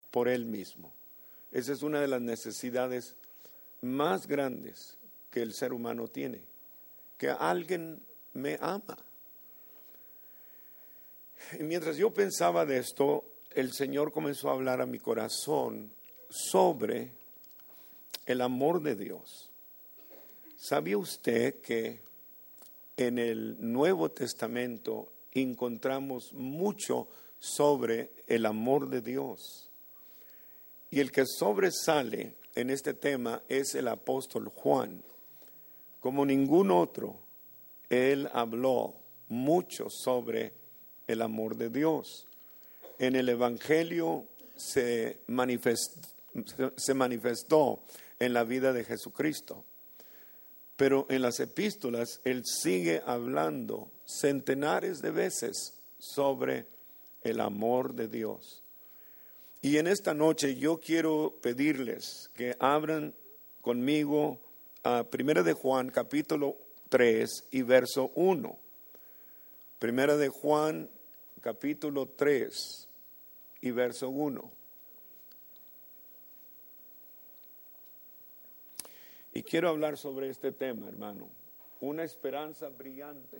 por Él mismo. Esa es una de las necesidades más grandes que el ser humano tiene, que alguien me ama. Y mientras yo pensaba de esto, el Señor comenzó a hablar a mi corazón sobre el amor de Dios. ¿Sabía usted que en el Nuevo Testamento encontramos mucho sobre el amor de Dios? Y el que sobresale en este tema es el apóstol Juan. Como ningún otro, él habló mucho sobre el amor de Dios. En el Evangelio se manifestó en la vida de Jesucristo. Pero en las epístolas él sigue hablando centenares de veces sobre el amor de Dios. Y en esta noche yo quiero pedirles que abran conmigo a 1 de Juan capítulo 3 y verso 1. 1 de Juan capítulo 3 y verso 1. Y quiero hablar sobre este tema, hermano. Una esperanza brillante.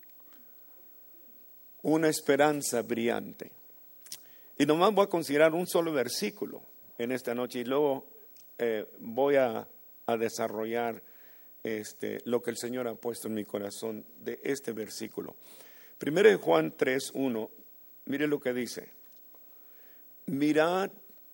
Una esperanza brillante. Y nomás voy a considerar un solo versículo en esta noche y luego voy a desarrollar lo que el Señor ha puesto en mi corazón de este versículo. 1 de Juan 3:1, mire lo que dice. Mirad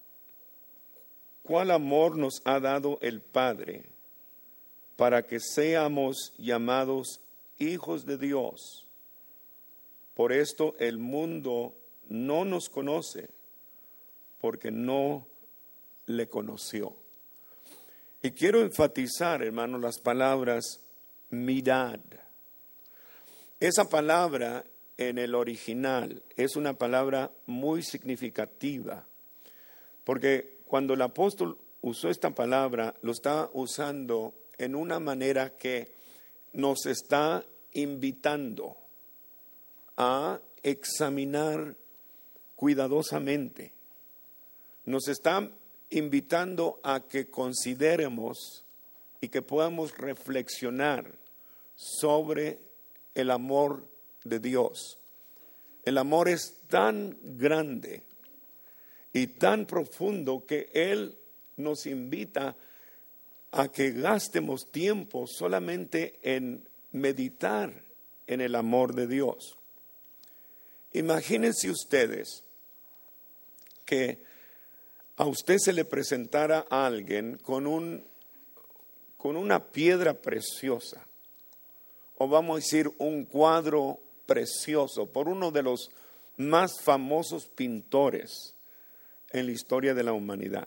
cuál amor nos ha dado el Padre para que seamos llamados hijos de Dios. Por esto el mundo no nos conoce, porque no le conoció. Y quiero enfatizar, hermano, las palabras mirad. Esa palabra en el original es una palabra muy significativa, porque cuando el apóstol usó esta palabra, lo está usando en una manera que nos está invitando a examinar cuidadosamente. Nos está invitando a que consideremos y que podamos reflexionar sobre el amor de Dios. El amor es tan grande y tan profundo que Él nos invita a que gastemos tiempo solamente en meditar en el amor de Dios. Imagínense ustedes que a usted se le presentara a alguien con una piedra preciosa, o vamos a decir un cuadro precioso por uno de los más famosos pintores en la historia de la humanidad.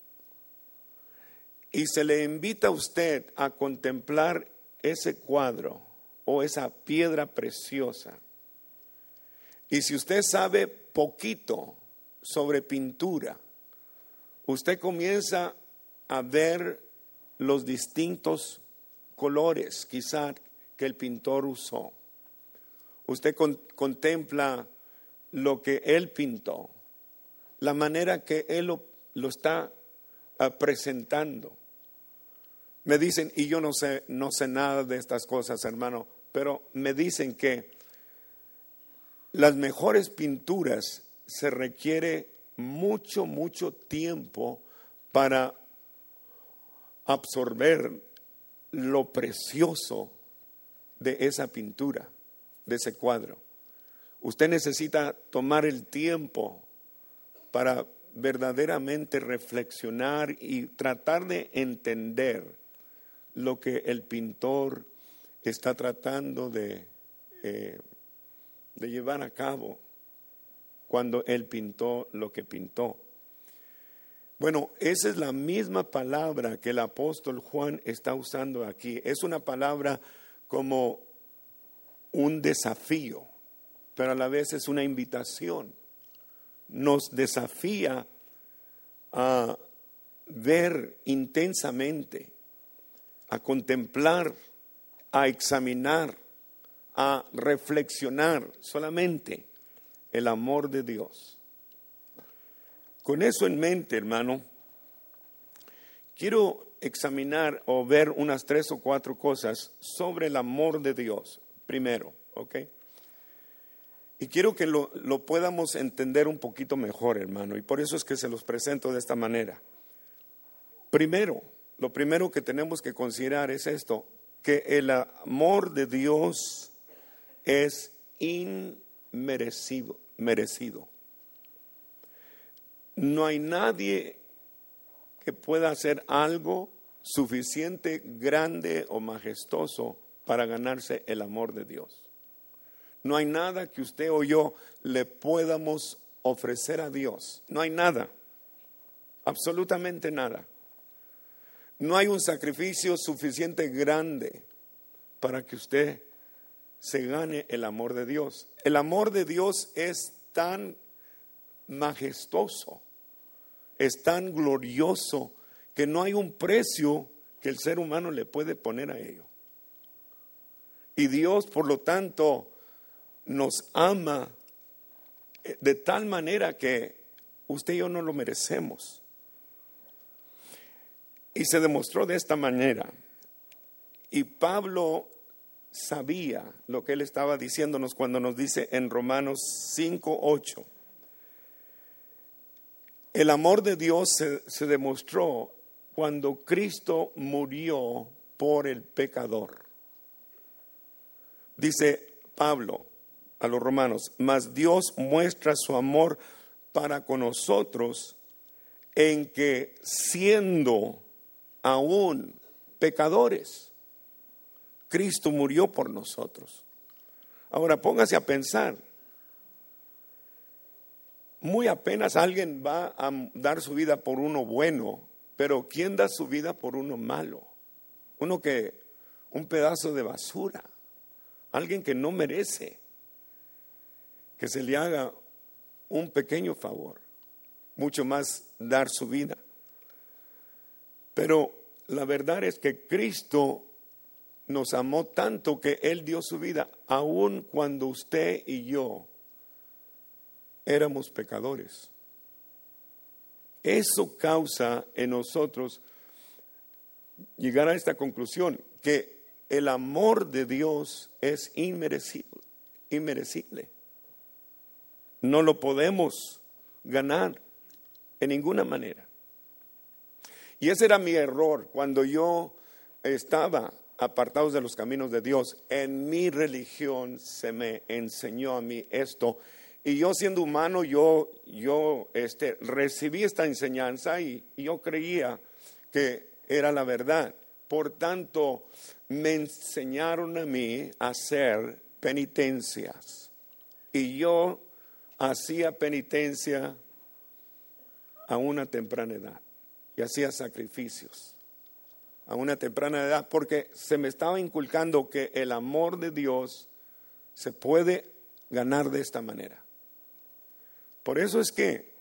Y se le invita a usted a contemplar ese cuadro o esa piedra preciosa. Y si usted sabe poquito sobre pintura, usted comienza a ver los distintos colores quizá que el pintor usó. Usted contempla lo que él pintó, la manera que él lo está presentando. Me dicen, y yo no sé nada de estas cosas, hermano, pero me dicen que las mejores pinturas se requiere mucho tiempo para absorber lo precioso de esa pintura, de ese cuadro. Usted necesita tomar el tiempo para verdaderamente reflexionar y tratar de entender lo que el pintor está tratando de llevar a cabo cuando él pintó lo que pintó. Bueno, esa es la misma palabra que el apóstol Juan está usando aquí. Es una palabra como un desafío, pero a la vez es una invitación. Nos desafía a ver intensamente, a contemplar, a examinar, a reflexionar solamente el amor de Dios. con eso en mente, hermano, quiero examinar o ver unas 3 o 4 cosas sobre el amor de Dios, primero, ¿ok? Y quiero que lo podamos entender un poquito mejor, hermano, y por eso es que se los presento de esta manera. Primero, lo primero que tenemos que considerar es esto, que el amor de Dios es inmerecido. No hay nadie que pueda hacer algo suficiente, grande o majestuoso para ganarse el amor de Dios. No hay nada que usted o yo le podamos ofrecer a Dios. No hay nada, absolutamente nada. No hay un sacrificio suficiente grande para que usted se gane el amor de Dios. El amor de Dios es tan majestuoso, es tan glorioso, que no hay un precio que el ser humano le puede poner a ello. Y Dios, por lo tanto, nos ama de tal manera que usted y yo no lo merecemos. Y se demostró de esta manera. Y Pablo sabía lo que él estaba diciéndonos cuando nos dice en Romanos 5:8. El amor de Dios se demostró cuando Cristo murió por el pecador. Dice Pablo a los romanos, mas Dios muestra su amor para con nosotros en que siendo aún pecadores, Cristo murió por nosotros. Ahora póngase a pensar, muy apenas alguien va a dar su vida por uno bueno, pero ¿quién da su vida por uno malo? Un pedazo de basura, alguien que no merece que se le haga un pequeño favor, mucho más dar su vida. Pero la verdad es que Cristo nos amó tanto que Él dio su vida, aun cuando usted y yo éramos pecadores. Eso causa en nosotros llegar a esta conclusión, que el amor de Dios es inmerecible. No lo podemos ganar en ninguna manera. Y ese era mi error cuando yo estaba apartado de los caminos de Dios. En mi religión se me enseñó a mí esto. Y yo siendo humano, yo recibí esta enseñanza y yo creía que era la verdad. Por tanto, me enseñaron a mí a hacer penitencias. Y yo hacía penitencia a una temprana edad. Y hacía sacrificios a una temprana edad, porque se me estaba inculcando que el amor de Dios se puede ganar de esta manera. Por eso es que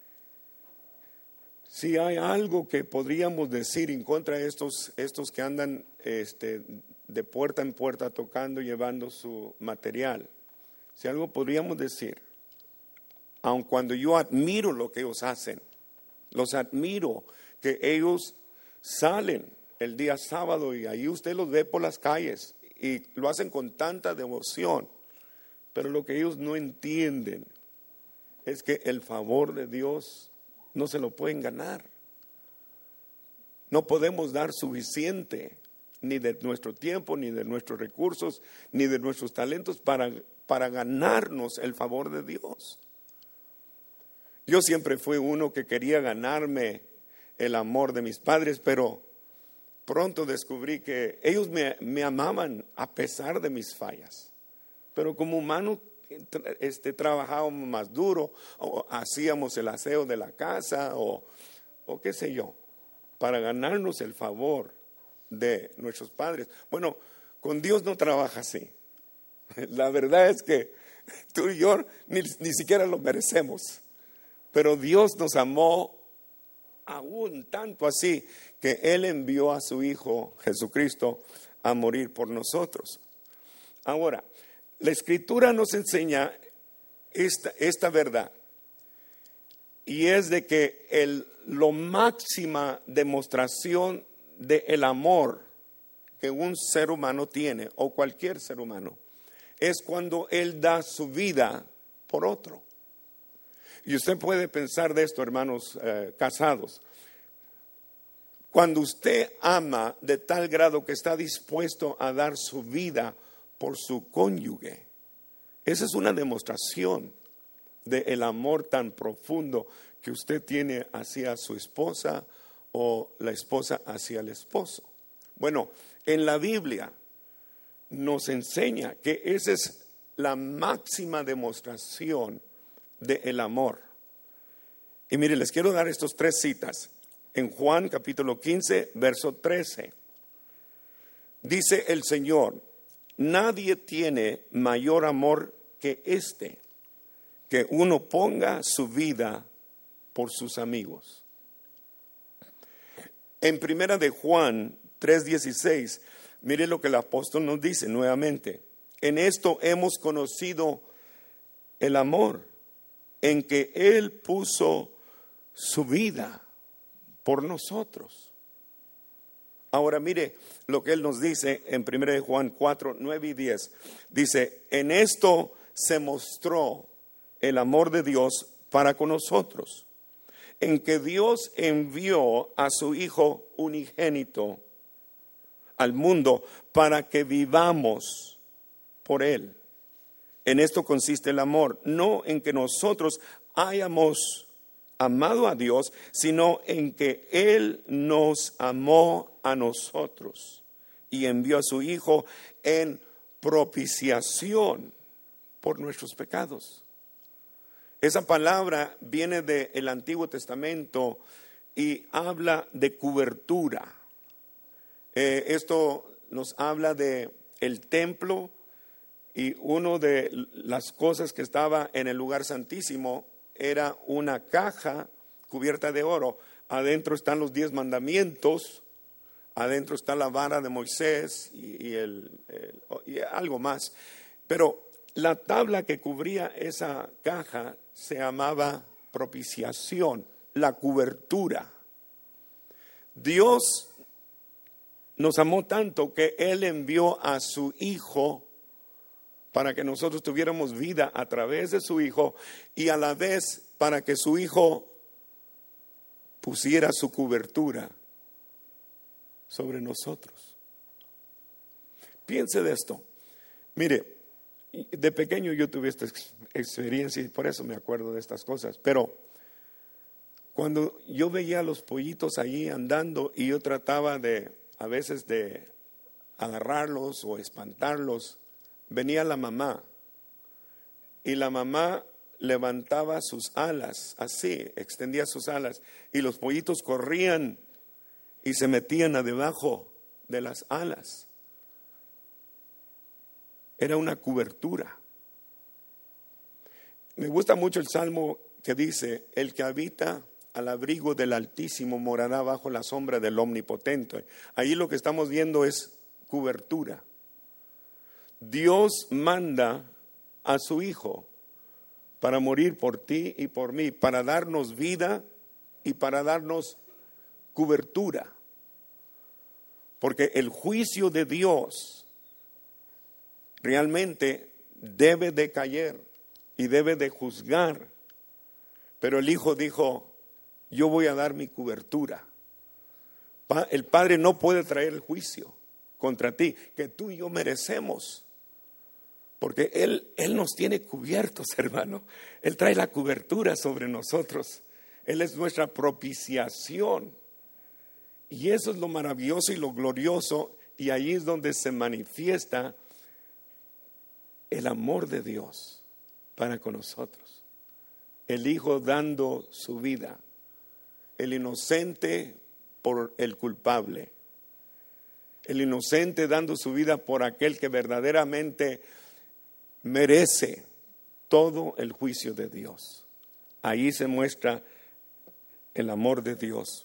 si hay algo que podríamos decir en contra de estos que andan de puerta en puerta tocando, llevando su material, si algo podríamos decir, aun cuando yo admiro lo que ellos hacen, los admiro, que ellos salen el día sábado y ahí usted los ve por las calles y lo hacen con tanta devoción, pero lo que ellos no entienden es que el favor de Dios no se lo pueden ganar. No podemos dar suficiente ni de nuestro tiempo, ni de nuestros recursos, ni de nuestros talentos para ganarnos el favor de Dios. Yo siempre fui uno que quería ganarme el amor de mis padres, pero pronto descubrí que ellos me amaban a pesar de mis fallas. Pero como humanos trabajábamos más duro, o hacíamos el aseo de la casa, o qué sé yo, para ganarnos el favor de nuestros padres. Bueno, con Dios no trabaja así. La verdad es que tú y yo ni siquiera lo merecemos. Pero Dios nos amó aún tanto así que Él envió a su Hijo Jesucristo a morir por nosotros. Ahora, la Escritura nos enseña esta verdad. y es de que lo máxima demostración del amor que un ser humano tiene, o cualquier ser humano, es cuando él da su vida por otro. Y usted puede pensar de esto, hermanos casados. Cuando usted ama de tal grado que está dispuesto a dar su vida por su cónyuge, esa es una demostración del amor tan profundo que usted tiene hacia su esposa o la esposa hacia el esposo. Bueno, en la Biblia nos enseña que esa es la máxima demostración del amor. Y mire, les quiero dar estas 3 citas. En Juan capítulo 15, verso 13, dice el Señor: nadie tiene mayor amor que este, que uno ponga su vida por sus amigos. En primera de Juan 3:16, mire lo que el apóstol nos dice nuevamente: en esto hemos conocido el amor, en que Él puso su vida por nosotros. Ahora mire lo que Él nos dice en 1 Juan 4, 9 y 10. Dice: en esto se mostró el amor de Dios para con nosotros, en que Dios envió a su Hijo unigénito al mundo para que vivamos por Él. En esto consiste el amor, no en que nosotros hayamos amado a Dios, sino en que Él nos amó a nosotros y envió a su Hijo en propiciación por nuestros pecados. Esa palabra viene del Antiguo Testamento y habla de cobertura. Esto nos habla de el templo, y una de las cosas que estaba en el lugar santísimo era una caja cubierta de oro. Adentro están los 10 mandamientos, adentro está la vara de Moisés y algo más. Pero la tabla que cubría esa caja se llamaba propiciación, la cobertura. Dios nos amó tanto que Él envió a su Hijo para que nosotros tuviéramos vida a través de su Hijo, y a la vez para que su Hijo pusiera su cobertura sobre nosotros. Piense de esto. Mire, de pequeño yo tuve esta experiencia y por eso me acuerdo de estas cosas, pero cuando yo veía a los pollitos allí andando y yo trataba a veces de agarrarlos o espantarlos, venía la mamá y la mamá levantaba sus alas, así, extendía sus alas, y los pollitos corrían y se metían debajo de las alas. Era una cobertura. Me gusta mucho el salmo que dice: el que habita al abrigo del Altísimo morará bajo la sombra del Omnipotente. Ahí lo que estamos viendo es cobertura. Dios manda a su Hijo para morir por ti y por mí, para darnos vida y para darnos cobertura. Porque el juicio de Dios realmente debe de caer y debe de juzgar. Pero el Hijo dijo: yo voy a dar mi cobertura. El Padre no puede traer el juicio contra ti, que tú y yo merecemos. Porque Él nos tiene cubiertos, hermano. Él trae la cobertura sobre nosotros. Él es nuestra propiciación. Y eso es lo maravilloso y lo glorioso. Y ahí es donde se manifiesta el amor de Dios para con nosotros. El Hijo dando su vida. El inocente por el culpable. El inocente dando su vida por aquel que verdaderamente merece todo el juicio de Dios. Ahí se muestra el amor de Dios.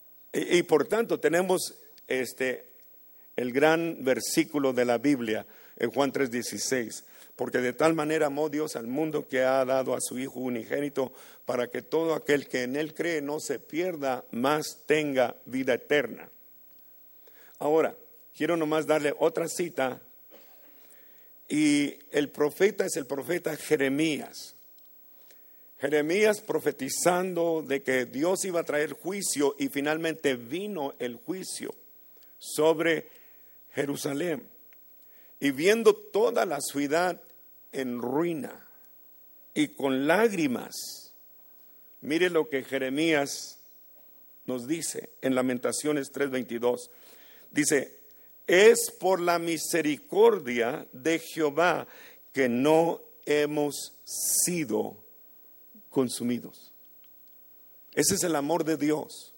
Y por tanto tenemos el gran versículo de la Biblia, en Juan 3:16. Porque de tal manera amó Dios al mundo que ha dado a su Hijo unigénito, para que todo aquel que en Él cree no se pierda, mas tenga vida eterna. Ahora, quiero nomás darle otra cita, y el profeta es el profeta Jeremías. Jeremías profetizando de que Dios iba a traer juicio, y finalmente vino el juicio sobre Jerusalén. Y viendo toda la ciudad en ruina y con lágrimas, mire lo que Jeremías nos dice en Lamentaciones 3:22. Dice: es por la misericordia de Jehová que no hemos sido consumidos. Ese es el amor de Dios.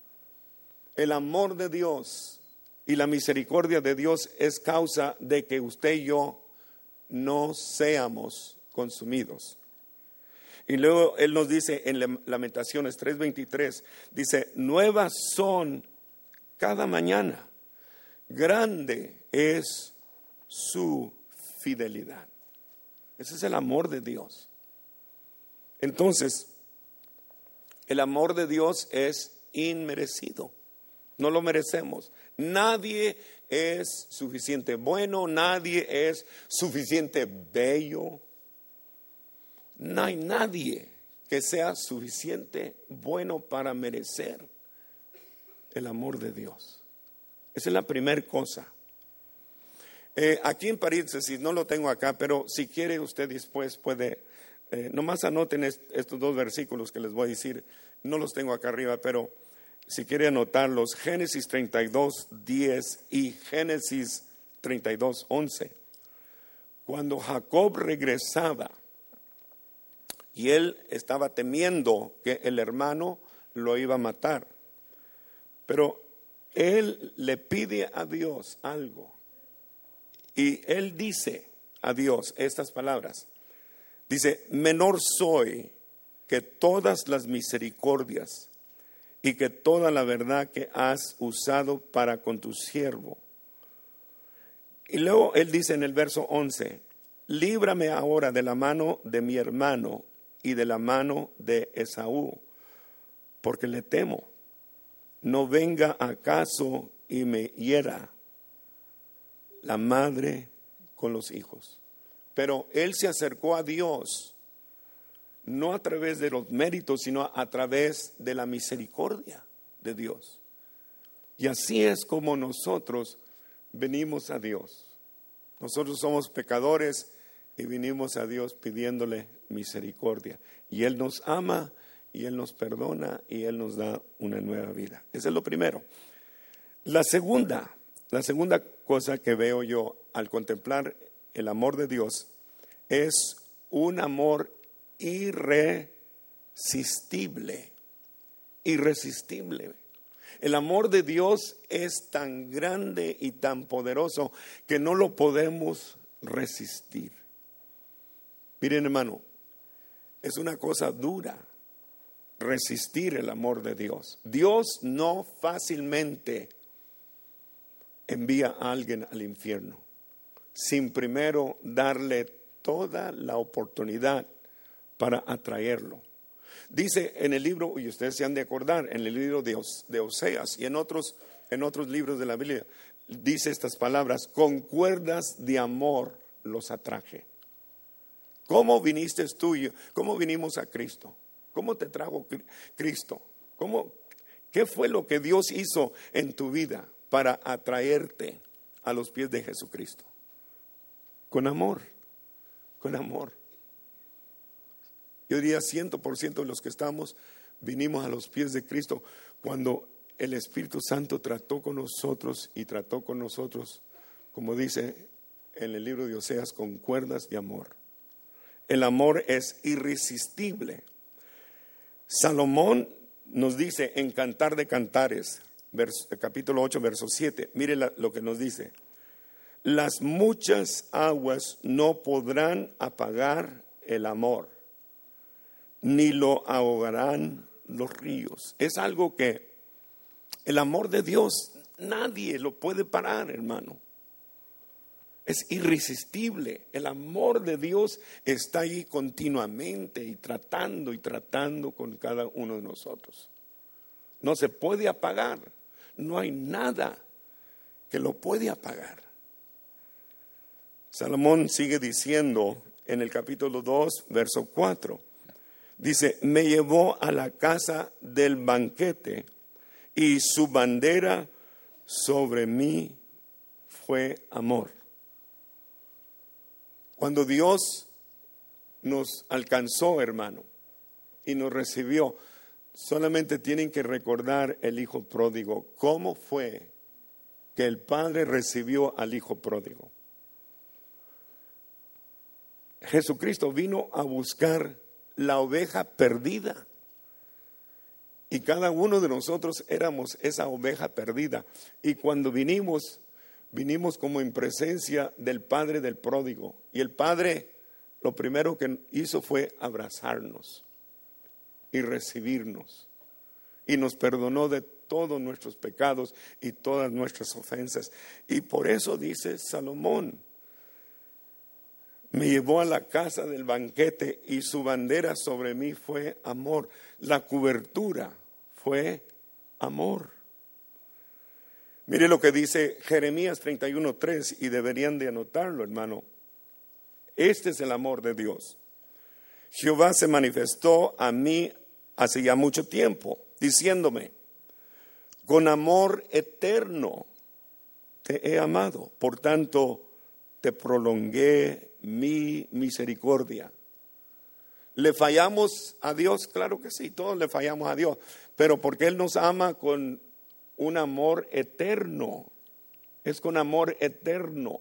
El amor de Dios y la misericordia de Dios es causa de que usted y yo no seamos consumidos. Y luego Él nos dice en Lamentaciones 3:23, dice: nuevas son cada mañana, grande es su fidelidad. Ese es el amor de Dios. Entonces, el amor de Dios es inmerecido. No lo merecemos. Nadie es suficiente bueno, nadie es suficiente bello. No hay nadie que sea suficiente bueno para merecer el amor de Dios. Esa es la primera cosa. Aquí en paréntesis, no lo tengo acá, pero si quiere usted después puede, nomás anoten estos dos versículos que les voy a decir. No los tengo acá arriba, pero si quiere anotarlos, Génesis 32:10 y Génesis 32:11. Cuando Jacob regresaba y él estaba temiendo que el hermano lo iba a matar, pero él le pide a Dios algo y él dice a Dios estas palabras. Dice: menor soy que todas las misericordias y que toda la verdad que has usado para con tu siervo. Y luego él dice en el verso 11: líbrame ahora de la mano de mi hermano y de la mano de Esaú, porque le temo, no venga acaso y me hiera la madre con los hijos. Pero él se acercó a Dios, no a través de los méritos, sino a través de la misericordia de Dios. Y así es como nosotros venimos a Dios. Nosotros somos pecadores y vinimos a Dios pidiéndole misericordia. Y Él nos ama, y Él nos perdona, y Él nos da una nueva vida. Eso es lo primero. La segunda cosa que veo yo al contemplar el amor de Dios es un amor irresistible. Irresistible. El amor de Dios es tan grande y tan poderoso que no lo podemos resistir. Miren, hermano, es una cosa dura resistir el amor de Dios. Dios no fácilmente envía a alguien al infierno sin primero darle toda la oportunidad para atraerlo. Dice en el libro, y ustedes se han de acordar, en el libro de Oseas y en otros libros de la Biblia, dice estas palabras: con cuerdas de amor los atraje. ¿Cómo viniste tú? ¿Cómo vinimos a Cristo? ¿Cómo te trajo Cristo? ¿Qué fue lo que Dios hizo en tu vida para atraerte a los pies de Jesucristo? Con amor, con amor. Yo diría 100% de los que estamos vinimos a los pies de Cristo cuando el Espíritu Santo trató con nosotros, como dice en el libro de Oseas, con cuerdas de amor. El amor es irresistible. Salomón nos dice en Cantar de Cantares, capítulo 8, verso 7, mire lo que nos dice: las muchas aguas no podrán apagar el amor, ni lo ahogarán los ríos. Es algo que el amor de Dios nadie lo puede parar, hermano. Es irresistible. El amor de Dios está ahí continuamente y tratando con cada uno de nosotros. No se puede apagar. No hay nada que lo puede apagar. Salomón sigue diciendo en el capítulo 2, verso 4. Dice, me llevó a la casa del banquete y su bandera sobre mí fue amor. Cuando Dios nos alcanzó, hermano, y nos recibió, solamente tienen que recordar el hijo pródigo. ¿Cómo fue que el padre recibió al hijo pródigo? Jesucristo vino a buscar la oveja perdida. Y cada uno de nosotros éramos esa oveja perdida. Y cuando vinimos como en presencia del padre del pródigo. Y el padre lo primero que hizo fue abrazarnos y recibirnos. Y nos perdonó de todos nuestros pecados y todas nuestras ofensas. Y por eso dice Salomón, me llevó a la casa del banquete y su bandera sobre mí fue amor. La cobertura fue amor. Mire lo que dice Jeremías 31:3 y deberían de anotarlo, hermano. Este es el amor de Dios. Jehová se manifestó a mí hace ya mucho tiempo, diciéndome, con amor eterno te he amado, por tanto te prolongué mi misericordia. ¿Le fallamos a Dios? Claro que sí, todos le fallamos a Dios, pero porque Él nos ama con un amor eterno, es con amor eterno.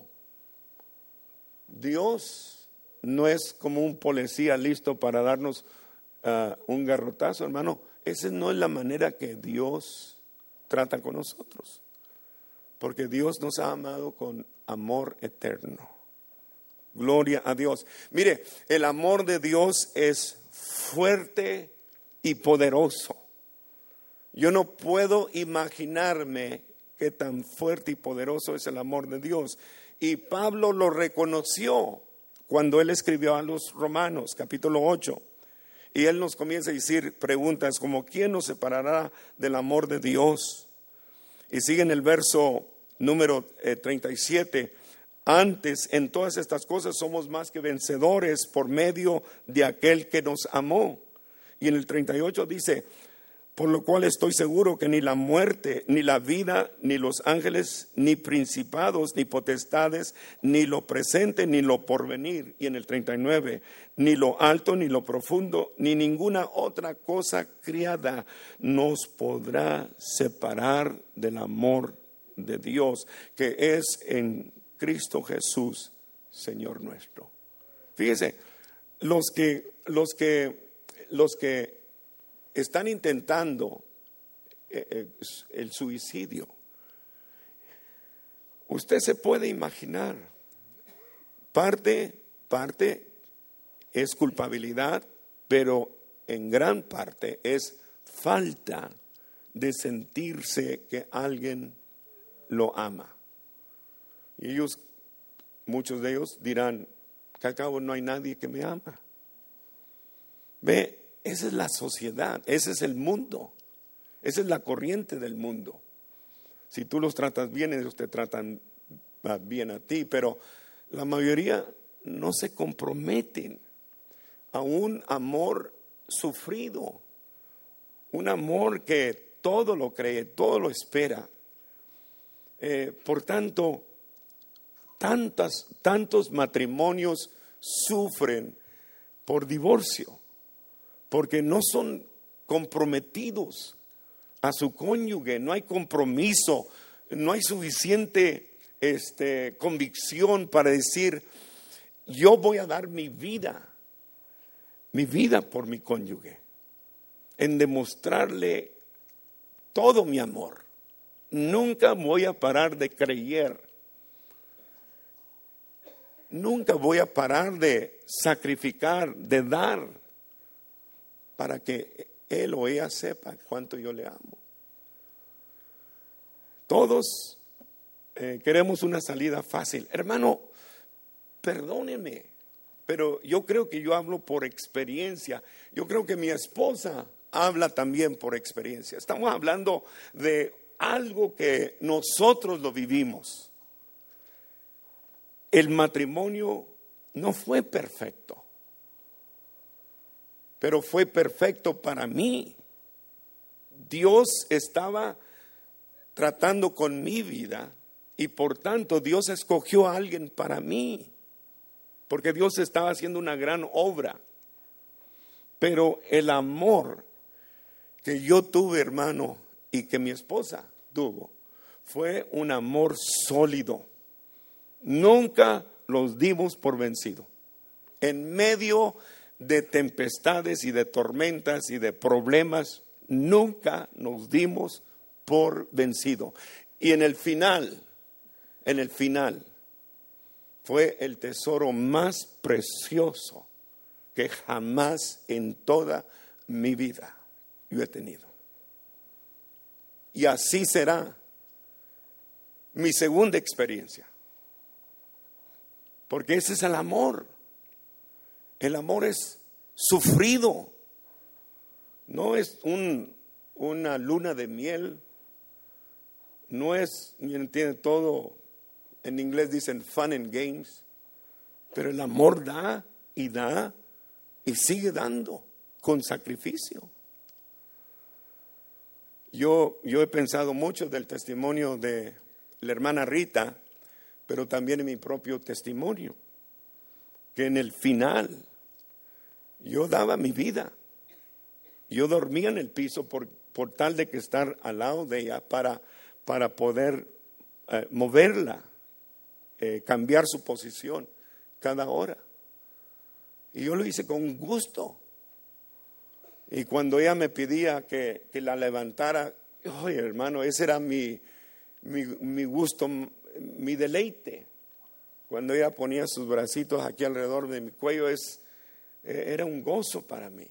Dios no es como un policía listo para darnos un garrotazo, hermano. Esa no es la manera que Dios trata con nosotros, porque Dios nos ha amado con amor eterno. Gloria a Dios. Mire, el amor de Dios es fuerte y poderoso. Yo no puedo imaginarme qué tan fuerte y poderoso es el amor de Dios. Y Pablo lo reconoció cuando él escribió a los Romanos, capítulo 8. Y él nos comienza a decir preguntas como, ¿quién nos separará del amor de Dios? Y sigue en el verso número 37. Antes, en todas estas cosas somos más que vencedores por medio de aquel que nos amó. Y en el 38 dice, por lo cual estoy seguro que ni la muerte, ni la vida, ni los ángeles, ni principados, ni potestades, ni lo presente, ni lo porvenir. Y en el 39, ni lo alto, ni lo profundo, ni ninguna otra cosa criada nos podrá separar del amor de Dios, que es en Cristo Jesús, Señor nuestro. Fíjese, los que están intentando el suicidio, usted se puede imaginar, parte es culpabilidad, pero en gran parte es falta de sentirse que alguien lo ama. Y ellos, muchos de ellos dirán que al cabo no hay nadie que me ama. Ve, esa es la sociedad, ese es el mundo, esa es la corriente del mundo. Si tú los tratas bien, ellos te tratan bien a ti, pero la mayoría no se comprometen a un amor sufrido, un amor que todo lo cree, todo lo espera. Por tanto, tantos matrimonios sufren por divorcio, porque no son comprometidos a su cónyuge, no hay compromiso, no hay suficiente convicción para decir, yo voy a dar mi vida por mi cónyuge, en demostrarle todo mi amor. Nunca voy a parar de creer. Nunca voy a parar de sacrificar, de dar, para que él o ella sepa cuánto yo le amo. Todos queremos una salida fácil. Hermano, perdóneme, pero yo creo que yo hablo por experiencia. Yo creo que mi esposa habla también por experiencia. Estamos hablando de algo que nosotros lo vivimos. El matrimonio no fue perfecto, pero fue perfecto para mí. Dios estaba tratando con mi vida y por tanto Dios escogió a alguien para mí, porque Dios estaba haciendo una gran obra. Pero el amor que yo tuve, hermano, y que mi esposa tuvo, fue un amor sólido. Nunca los dimos por vencido. En medio de tempestades y de tormentas y de problemas, nunca nos dimos por vencido. Y en el final, fue el tesoro más precioso que jamás en toda mi vida yo he tenido. Y así será mi segunda experiencia. Porque ese es el amor. El amor es sufrido. No es una luna de miel. No es, tiene todo, en inglés dicen fun and games. Pero el amor da y sigue dando con sacrificio. Yo he pensado mucho del testimonio de la hermana Rita, pero también en mi propio testimonio, que en el final yo daba mi vida. Yo dormía en el piso por tal de que estar al lado de ella para poder moverla, cambiar su posición cada hora. Y yo lo hice con gusto. Y cuando ella me pedía que la levantara, oye, hermano, ese era mi gusto, mi deleite. Cuando ella ponía sus bracitos aquí alrededor de mi cuello, era un gozo para mí.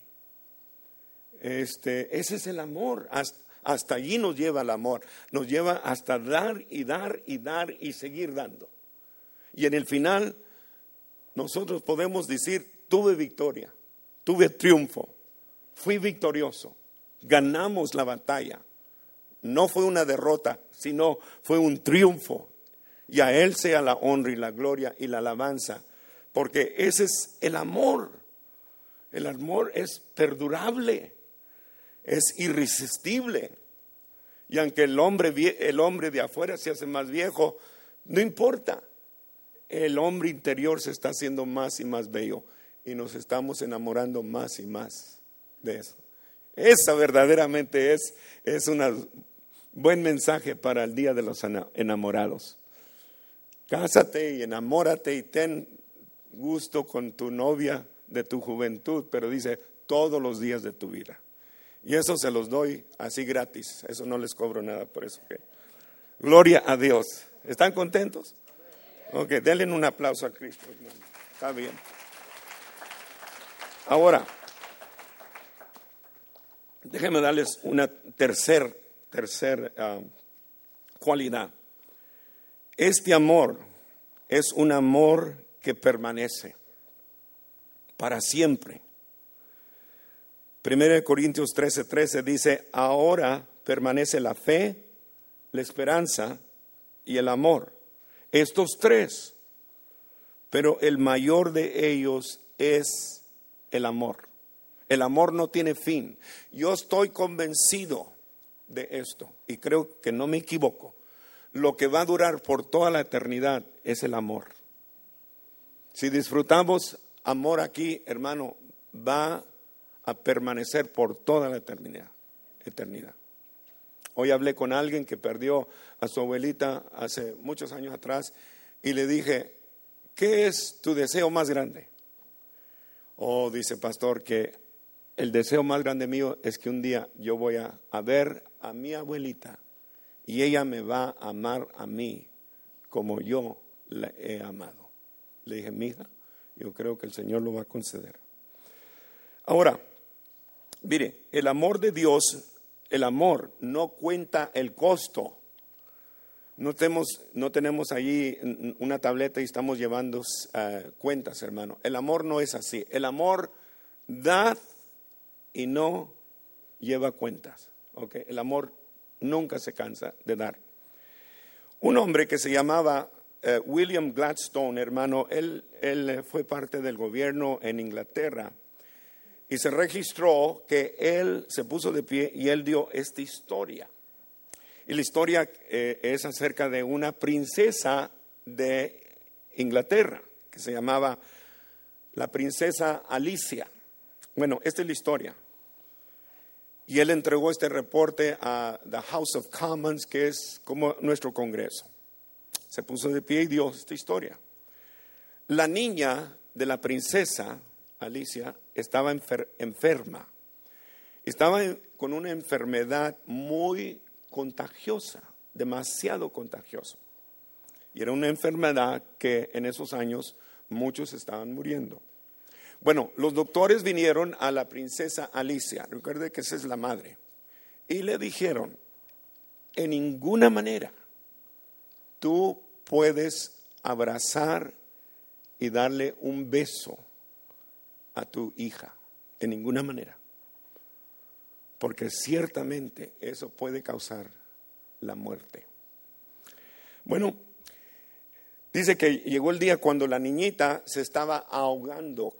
Ese es el amor. Hasta allí nos lleva el amor. Nos lleva hasta dar y dar y dar y seguir dando. Y en el final, nosotros podemos decir, tuve victoria, tuve triunfo, fui victorioso, ganamos la batalla. No fue una derrota, sino fue un triunfo. Y a Él sea la honra y la gloria y la alabanza, porque ese es el amor. El amor es perdurable, es irresistible. Y aunque el hombre de afuera se hace más viejo, no importa. El hombre interior se está haciendo más y más bello y nos estamos enamorando más y más de eso. Esa verdaderamente es un buen mensaje para el día de los enamorados. Cásate y enamórate y ten gusto con tu novia de tu juventud, pero dice todos los días de tu vida. Y eso se los doy así gratis, eso no les cobro nada por eso. ¿Okay? Gloria a Dios. ¿Están contentos? Ok, denle un aplauso a Cristo, hermano. Está bien. Ahora, déjenme darles una tercer cualidad. Este amor es un amor que permanece para siempre. 1 Corintios 13:13 dice, ahora permanece la fe, la esperanza y el amor. Estos tres, pero el mayor de ellos es el amor. El amor no tiene fin. Yo estoy convencido de esto y creo que no me equivoco. Lo que va a durar por toda la eternidad es el amor. Si disfrutamos amor aquí, hermano, va a permanecer por toda la eternidad. Hoy hablé con alguien que perdió a su abuelita hace muchos años atrás y le dije, ¿qué es tu deseo más grande? Oh, dice pastor, que el deseo más grande mío es que un día yo voy a ver a mi abuelita y ella me va a amar a mí como yo la he amado. Le dije, mija, yo creo que el Señor lo va a conceder. Ahora, mire, el amor de Dios, el amor no cuenta el costo. No tenemos allí una tableta y estamos llevando cuentas, hermano. El amor no es así. El amor da y no lleva cuentas. ¿Okay? El amor nunca se cansa de dar. Un hombre que se llamaba William Gladstone, hermano, él fue parte del gobierno en Inglaterra y se registró que él se puso de pie y él dio esta historia. Y la historia es acerca de una princesa de Inglaterra que se llamaba la princesa Alicia. Bueno, esta es la historia. Y él entregó este reporte a the House of Commons, que es como nuestro Congreso. Se puso de pie y dio esta historia. La niña de la princesa Alicia estaba enferma. Estaba con una enfermedad muy contagiosa, demasiado contagiosa. Y era una enfermedad que en esos años muchos estaban muriendo. Bueno, los doctores vinieron a la princesa Alicia, recuerde que esa es la madre, y le dijeron, en ninguna manera tú puedes abrazar y darle un beso a tu hija, en ninguna manera, porque ciertamente eso puede causar la muerte. Bueno, dice que llegó el día cuando la niñita se estaba ahogando,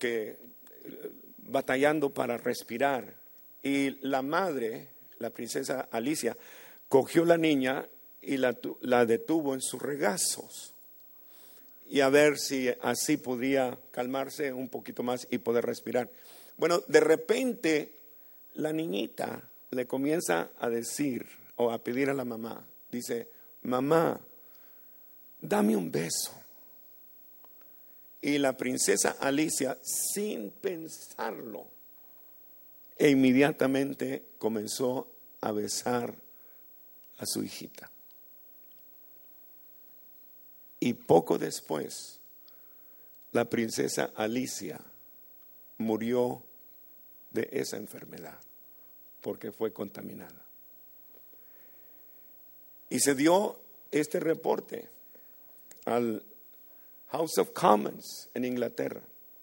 batallando para respirar. Y la madre, la princesa Alicia, cogió la niña y la detuvo en sus regazos. Y a ver si así podía calmarse un poquito más y poder respirar. Bueno, de repente la niñita le comienza a decir o a pedir a la mamá, dice, mamá, dame un beso. Y la princesa Alicia, sin pensarlo, inmediatamente comenzó a besar a su hijita. Y poco después, la princesa Alicia murió de esa enfermedad porque fue contaminada. Y se dio este reporte al House of Commons en Inglaterra.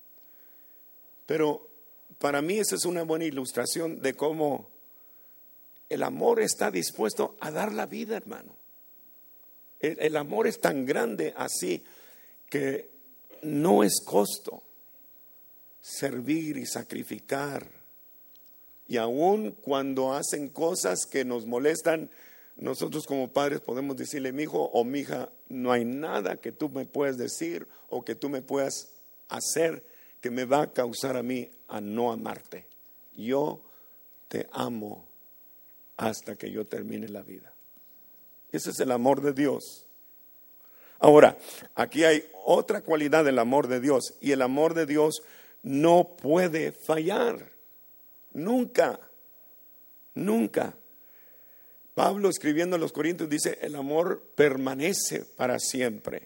Pero para mí esa es una buena ilustración de cómo el amor está dispuesto a dar la vida, hermano. El amor es tan grande así que no es costo servir y sacrificar. Y aun cuando hacen cosas que nos molestan, nosotros como padres podemos decirle, mi hijo o mi hija, no hay nada que tú me puedas decir o que tú me puedas hacer que me va a causar a mí a no amarte. Yo te amo hasta que yo termine la vida. Ese es el amor de Dios. Ahora, aquí hay otra cualidad del amor de Dios, y el amor de Dios no puede fallar. Nunca, nunca. Pablo, escribiendo a los Corintios, dice, el amor permanece para siempre.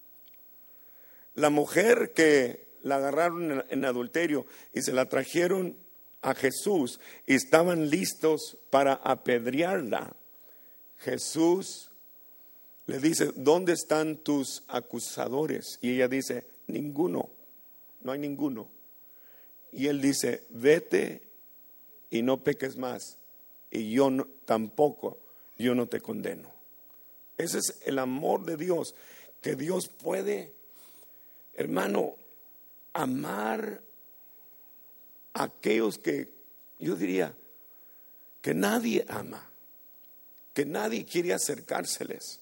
La mujer que la agarraron en adulterio y se la trajeron a Jesús y estaban listos para apedrearla, Jesús le dice, ¿dónde están tus acusadores? Y ella dice, ninguno, no hay ninguno. Y él dice, vete y no peques más. Y yo no, tampoco, yo no te condeno. Ese es el amor de Dios, que Dios puede, hermano, amar a aquellos que yo diría que nadie ama, que nadie quiere acercárseles.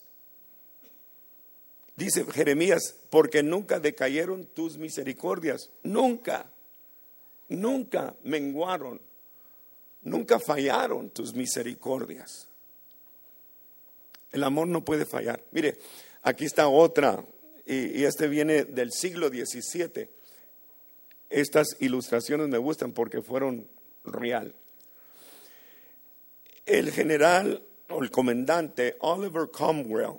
Dice Jeremías, porque nunca decayeron tus misericordias, nunca menguaron. Nunca fallaron tus misericordias. El amor no puede fallar. Mire, aquí está otra, y este viene del siglo XVII. Estas ilustraciones me gustan porque fueron real. El general o el comandante Oliver Cromwell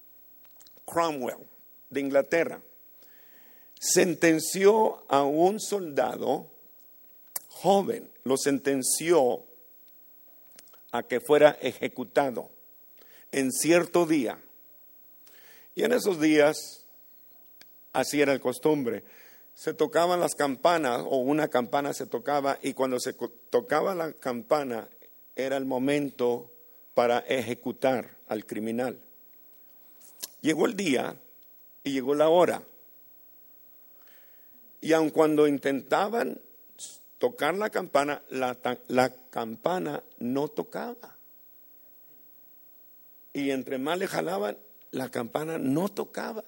de Inglaterra sentenció a un soldado joven, lo sentenció a que fuera ejecutado en cierto día Y en esos días, así era el costumbre. Se tocaban las campanas, o una campana se tocaba, y cuando se tocaba la campana era el momento para ejecutar al criminal. Llegó el día y llegó la hora. Y aun cuando intentaban tocar la campana, la campana no tocaba. Y entre más le jalaban, la campana no tocaba.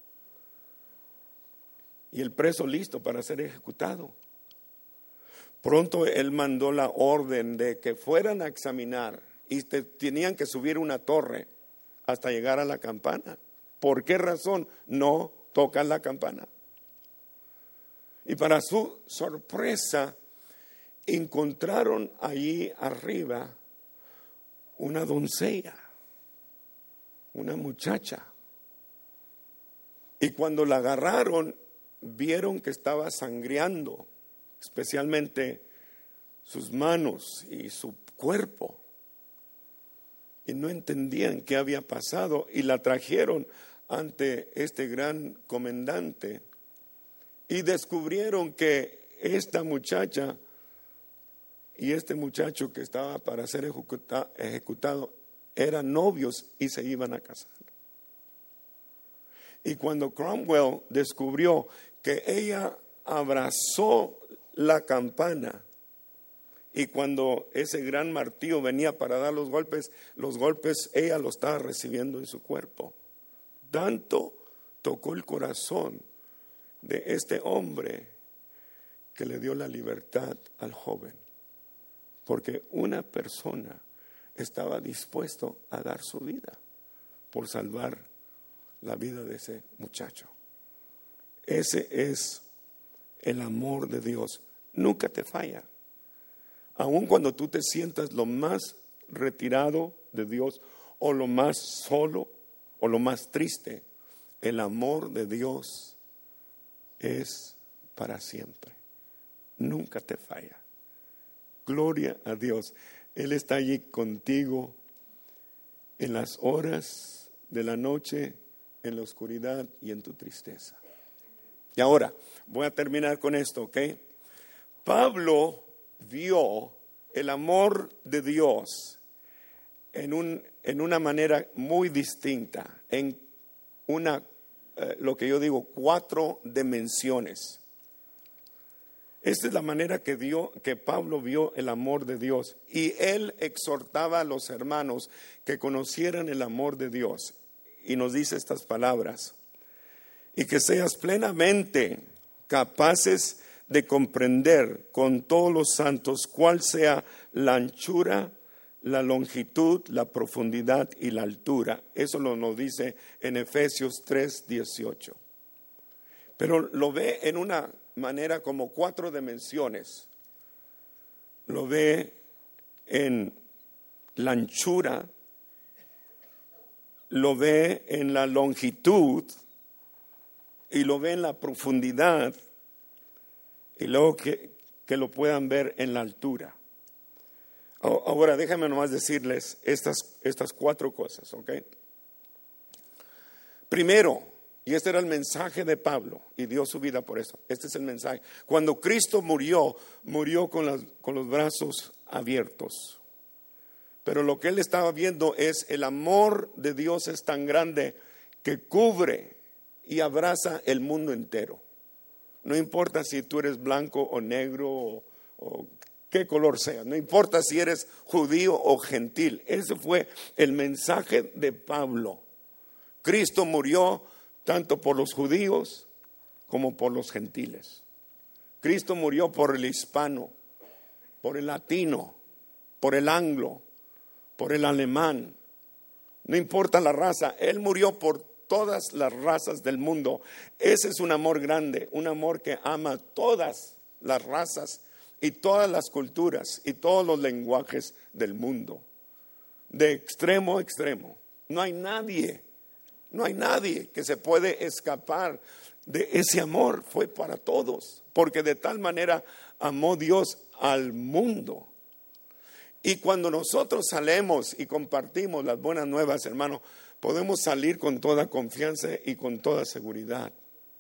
Y el preso listo para ser ejecutado. Pronto él mandó la orden de que fueran a examinar y tenían que subir una torre hasta llegar a la campana. ¿Por qué razón no tocan la campana? Y para su sorpresa, encontraron allí arriba una doncella, una muchacha. Y cuando la agarraron, vieron que estaba sangreando, especialmente sus manos y su cuerpo. Y no entendían qué había pasado y la trajeron ante este gran comandante. Y descubrieron que esta muchacha y este muchacho que estaba para ser ejecutado eran novios y se iban a casar. Y cuando Cromwell descubrió que ella abrazó la campana, y cuando ese gran martillo venía para dar los golpes ella lo estaba recibiendo en su cuerpo. Tanto tocó el corazón de este hombre que le dio la libertad al joven, porque una persona estaba dispuesto a dar su vida por salvar la vida de ese muchacho. Ese es el amor de Dios. Nunca te falla. Aun cuando tú te sientas lo más retirado de Dios, o lo más solo, o lo más triste, el amor de Dios es para siempre. Nunca te falla. Gloria a Dios. Él está allí contigo en las horas de la noche, en la oscuridad y en tu tristeza. Y ahora, voy a terminar con esto, ¿ok? Pablo vio el amor de Dios en una manera muy distinta, en lo que yo digo, 4 dimensiones. Esta es la manera que Pablo vio el amor de Dios, y él exhortaba a los hermanos que conocieran el amor de Dios, y nos dice estas palabras: y que seas plenamente capaces de comprender con todos los santos cuál sea la anchura, la longitud, la profundidad y la altura. Eso nos dice en Efesios 3:18. Pero lo ve en una manera como 4 dimensiones. Lo ve en la anchura, lo ve en la longitud y lo ve en la profundidad, y luego que lo puedan ver en la altura. Ahora déjenme nomás decirles estas 4 cosas, ¿ok? Primero, y este era el mensaje de Pablo, y dio su vida por eso. Este es el mensaje. Cuando Cristo murió con los brazos abiertos. Pero lo que él estaba viendo es el amor de Dios es tan grande que cubre y abraza el mundo entero. No importa si tú eres blanco o negro o qué color sea. No importa si eres judío o gentil. Ese fue el mensaje de Pablo. Cristo murió tanto por los judíos como por los gentiles. Cristo murió por el hispano, por el latino, por el anglo, por el alemán. No importa la raza, Él murió por todas las razas del mundo. Ese es un amor grande, un amor que ama todas las razas y todas las culturas y todos los lenguajes del mundo, de extremo a extremo. No hay nadie que se puede escapar de ese amor. Fue para todos, porque de tal manera amó Dios al mundo. Y cuando nosotros salemos y compartimos las buenas nuevas, hermano, podemos salir con toda confianza y con toda seguridad.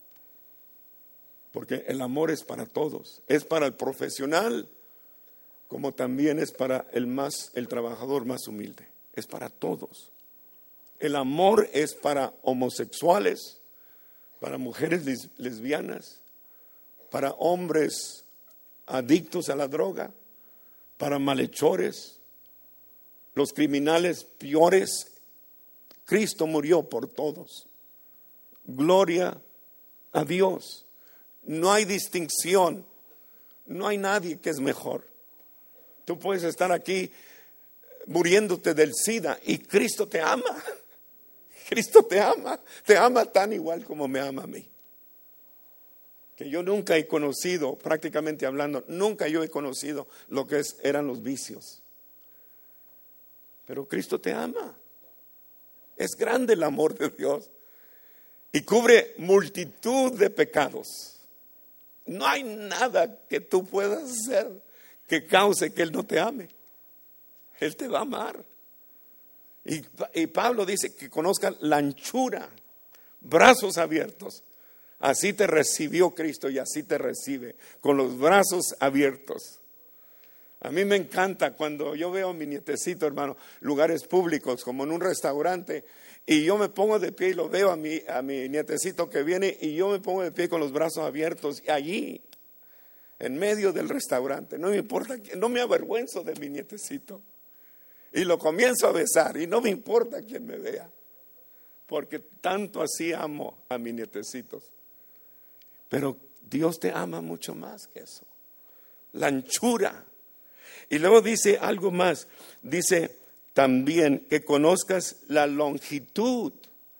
Porque el amor es para todos, es para el profesional, como también es para el trabajador más humilde, es para todos. El amor es para homosexuales, para mujeres lesbianas, para hombres adictos a la droga, para malhechores, los criminales peores. Cristo murió por todos. Gloria a Dios. No hay distinción, no hay nadie que es mejor. Tú puedes estar aquí muriéndote del SIDA y Cristo te ama. Cristo te ama tan igual como me ama a mí. Que yo nunca he conocido, prácticamente hablando, nunca yo he conocido lo que eran los vicios. Pero Cristo te ama. Es grande el amor de Dios y cubre multitud de pecados. No hay nada que tú puedas hacer que cause que Él no te ame. Él te va a amar. Y Pablo dice que conozcan la anchura, brazos abiertos. Así te recibió Cristo y así te recibe, con los brazos abiertos. A mí me encanta cuando yo veo a mi nietecito, hermano, lugares públicos como en un restaurante, y yo me pongo de pie y lo veo a mi nietecito que viene, y yo me pongo de pie con los brazos abiertos allí, en medio del restaurante. No me importa, no me avergüenzo de mi nietecito. Y lo comienzo a besar y no me importa quién me vea, porque tanto así amo a mis nietecitos. Pero Dios te ama mucho más que eso. La anchura. Y luego dice algo más. Dice también que conozcas la longitud.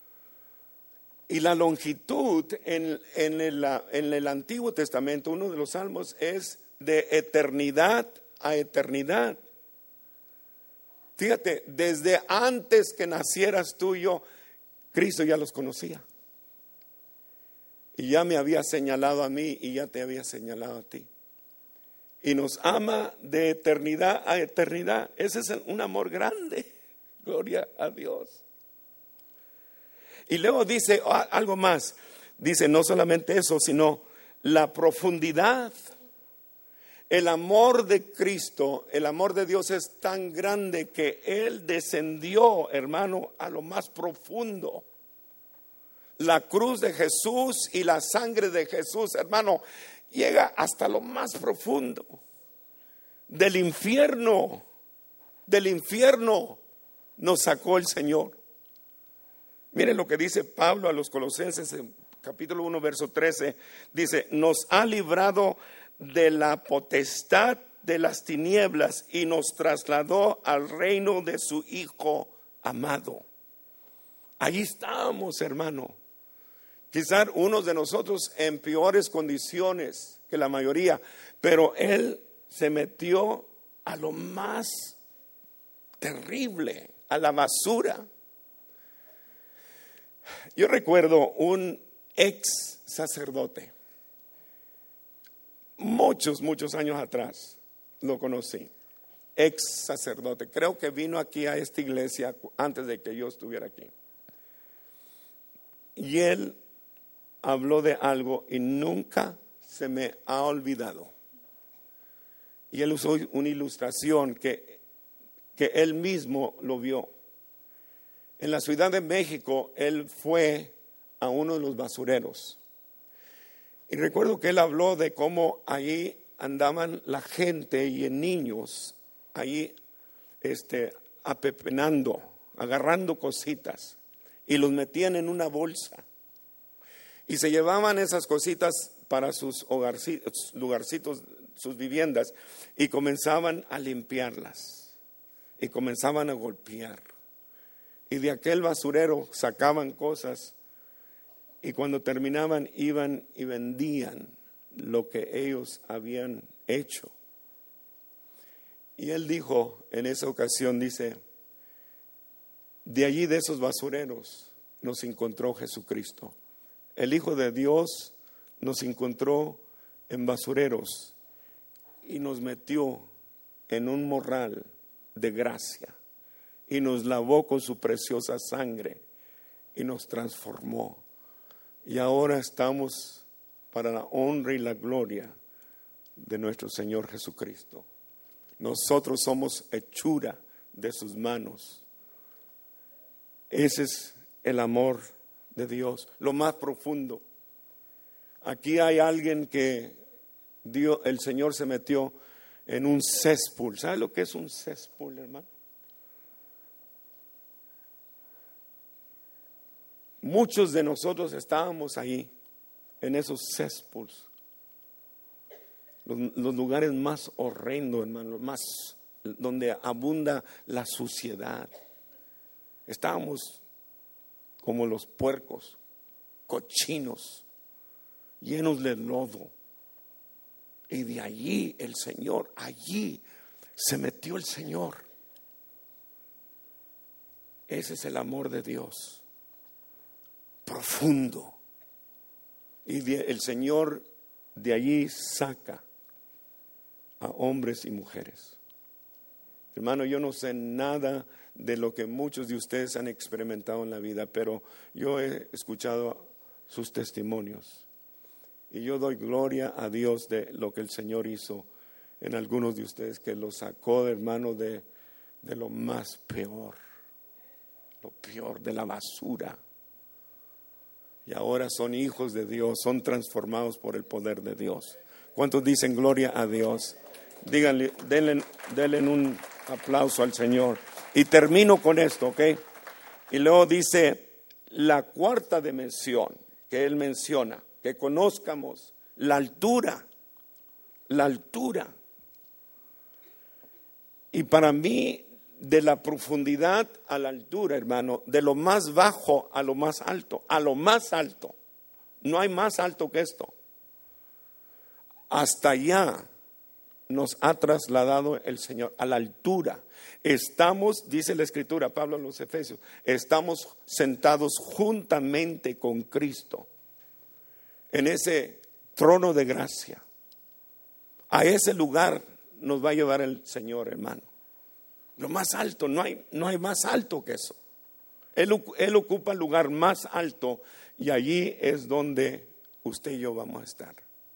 Y la longitud en el Antiguo Testamento, uno de los salmos, es de eternidad a eternidad. Fíjate, desde antes que nacieras tú y yo, Cristo ya los conocía. Y ya me había señalado a mí y ya te había señalado a ti. Y nos ama de eternidad a eternidad. Ese es un amor grande. Gloria a Dios. Y luego dice algo más. Dice no solamente eso, sino la profundidad. El amor de Cristo, el amor de Dios es tan grande que Él descendió, hermano, a lo más profundo. La cruz de Jesús y la sangre de Jesús, hermano, llega hasta lo más profundo. Del infierno nos sacó el Señor. Miren lo que dice Pablo a los Colosenses en capítulo 1, verso 13. Dice, nos ha librado de la potestad de las tinieblas y nos trasladó al reino de su Hijo amado. Allí estamos, hermano. Quizás unos de nosotros en peores condiciones que la mayoría, pero Él se metió a lo más terrible, a la basura. Yo recuerdo un ex sacerdote. Muchos años atrás lo conocí, ex sacerdote. Creo que vino aquí a esta iglesia antes de que yo estuviera aquí. Y él habló de algo y nunca se me ha olvidado. Y él usó una ilustración que él mismo lo vio. En la Ciudad de México, él fue a uno de los basureros. Y recuerdo que él habló de cómo allí andaban la gente y niños, allí apepenando, agarrando cositas, y los metían en una bolsa. Y se llevaban esas cositas para sus lugarcitos, sus viviendas, y comenzaban a limpiarlas, y comenzaban a golpear. Y de aquel basurero sacaban cosas, y cuando terminaban iban y vendían lo que ellos habían hecho. Y él dijo en esa ocasión, dice, de allí de esos basureros nos encontró Jesucristo. El Hijo de Dios nos encontró en basureros y nos metió en un morral de gracia y nos lavó con su preciosa sangre y nos transformó. Y ahora estamos para la honra y la gloria de nuestro Señor Jesucristo. Nosotros somos hechura de sus manos. Ese es el amor de Dios, lo más profundo. Aquí hay alguien que el Señor se metió en un céspol. ¿Sabe lo que es un céspol, hermano? Muchos de nosotros estábamos ahí, en esos céspoles, los lugares más horrendos, hermano, más donde abunda la suciedad. Estábamos como los puercos, cochinos, llenos de lodo. Y de allí el Señor, allí se metió el Señor. Ese es el amor de Dios, profundo. Y el Señor de allí saca a hombres y mujeres. Hermano, yo no sé nada de lo que muchos de ustedes han experimentado en la vida, pero yo he escuchado sus testimonios. Y yo doy gloria a Dios de lo que el Señor hizo en algunos de ustedes, que los sacó, hermano, de lo más peor, lo peor, de la basura. Y ahora son hijos de Dios, son transformados por el poder de Dios. ¿Cuántos dicen gloria a Dios? Díganle, denle un aplauso al Señor. Y termino con esto, ¿ok? Y luego dice la cuarta dimensión que él menciona, que conozcamos la altura. Y para mí, de la profundidad a la altura, hermano, de lo más bajo a lo más alto, no hay más alto que esto. Hasta allá nos ha trasladado el Señor, a la altura. Estamos, dice la Escritura, Pablo a los Efesios, estamos sentados juntamente con Cristo en ese trono de gracia. A ese lugar nos va a llevar el Señor, hermano. Lo más alto, no hay más alto que eso. Él ocupa el lugar más alto y allí es donde usted y yo vamos a estar.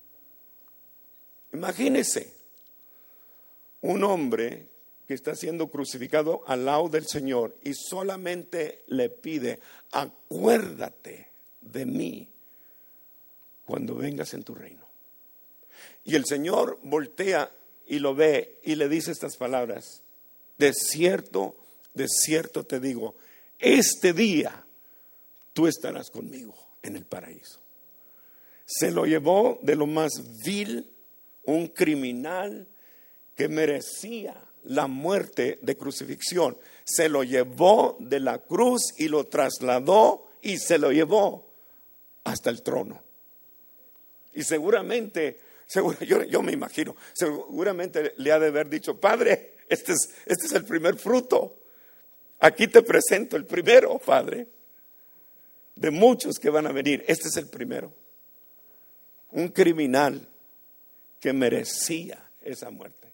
Imagínese un hombre que está siendo crucificado al lado del Señor y solamente le pide: acuérdate de mí cuando vengas en tu reino. Y el Señor voltea y lo ve y le dice estas palabras: de cierto te digo, este día tú estarás conmigo en el paraíso. Se lo llevó de lo más vil, un criminal que merecía la muerte de crucifixión. Se lo llevó de la cruz y lo trasladó y se lo llevó hasta el trono. Y seguramente, yo me imagino, seguramente le ha de haber dicho: Padre, este es el primer fruto. Aquí te presento el primero, Padre, de muchos que van a venir. Este es el primero. Un criminal que merecía esa muerte.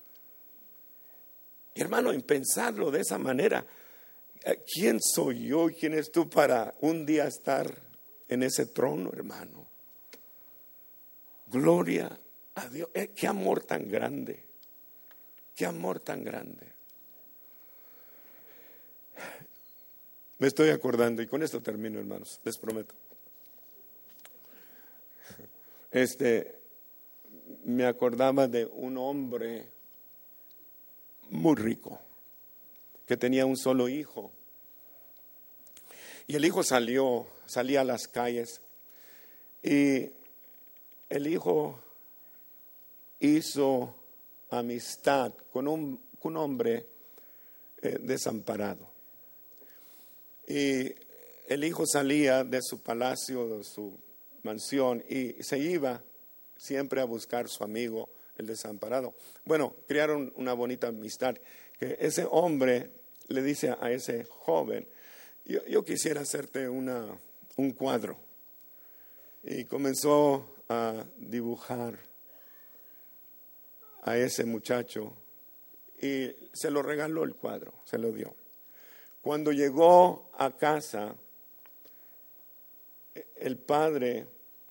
Y hermano, en pensarlo de esa manera, ¿quién soy yo y quién es tú para un día estar en ese trono, hermano? Gloria a Dios. Qué amor tan grande. Qué amor tan grande. Me estoy acordando, y con esto termino, hermanos, les prometo. Me acordaba de un hombre muy rico que tenía un solo hijo. Y el hijo salía a las calles, y el hijo hizo amistad con un hombre desamparado. Y el hijo salía de su palacio, de su mansión, y se iba siempre a buscar a su amigo, el desamparado. Bueno, crearon una bonita amistad, que ese hombre le dice a ese joven: yo quisiera hacerte un cuadro. Y comenzó a dibujar a ese muchacho, y se lo regaló el cuadro, se lo dio. Cuando llegó a casa, el padre,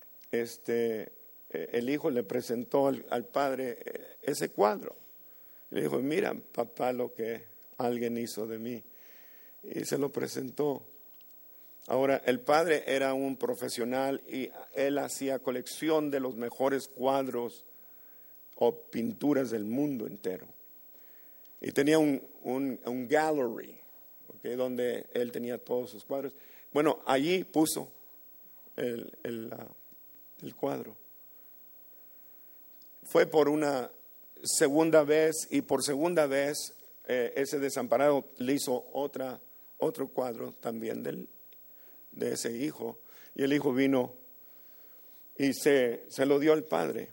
el hijo le presentó al padre ese cuadro. Le dijo, mira, papá, lo que alguien hizo de mí. Y se lo presentó. Ahora, el padre era un profesional y él hacía colección de los mejores cuadros o pinturas del mundo entero. Y tenía un gallery, ¿okay?, donde él tenía todos sus cuadros. Bueno, allí puso el cuadro. Fue por una segunda vez, y por segunda vez ese desamparado le hizo otro cuadro también de ese hijo, y el hijo vino y se lo dio al padre.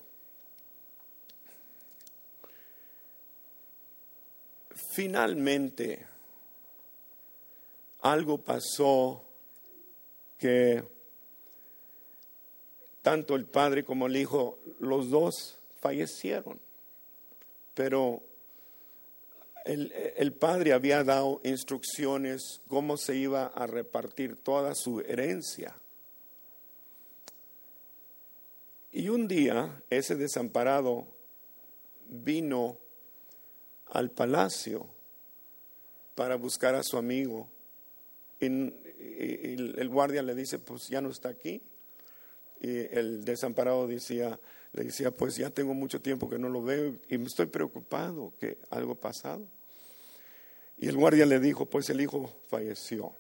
Finalmente algo pasó que tanto el padre como el hijo, los dos fallecieron. Pero el padre había dado instrucciones cómo se iba a repartir toda su herencia. Y un día ese desamparado vino al palacio para buscar a su amigo. Y el guardia le dice, pues ya no está aquí. Y el desamparado le decía, pues ya tengo mucho tiempo que no lo veo y me estoy preocupado que algo ha pasado. Y el guardia le dijo, pues el hijo falleció.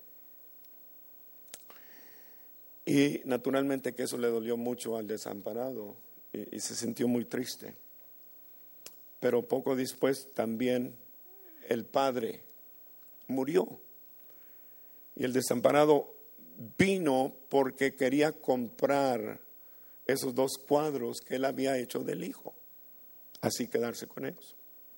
Y naturalmente que eso le dolió mucho al desamparado y se sintió muy triste. Pero poco después también el padre murió. Y el desamparado vino porque quería comprar esos dos cuadros que él había hecho del hijo, así quedarse con ellos.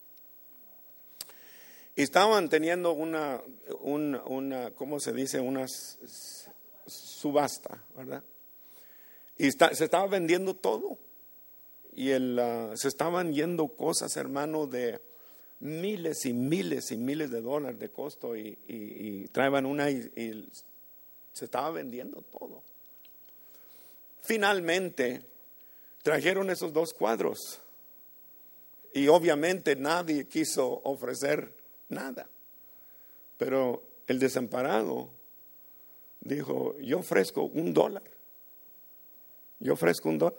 Y estaban teniendo una ¿cómo se dice? Una subasta, ¿verdad? Y se estaba vendiendo todo. Y se estaban yendo cosas, hermano, de miles y miles y miles de dólares de costo, y traían una y se estaba vendiendo todo. Finalmente trajeron esos dos cuadros y obviamente nadie quiso ofrecer nada, pero el desamparado dijo, yo ofrezco $1, yo ofrezco $1.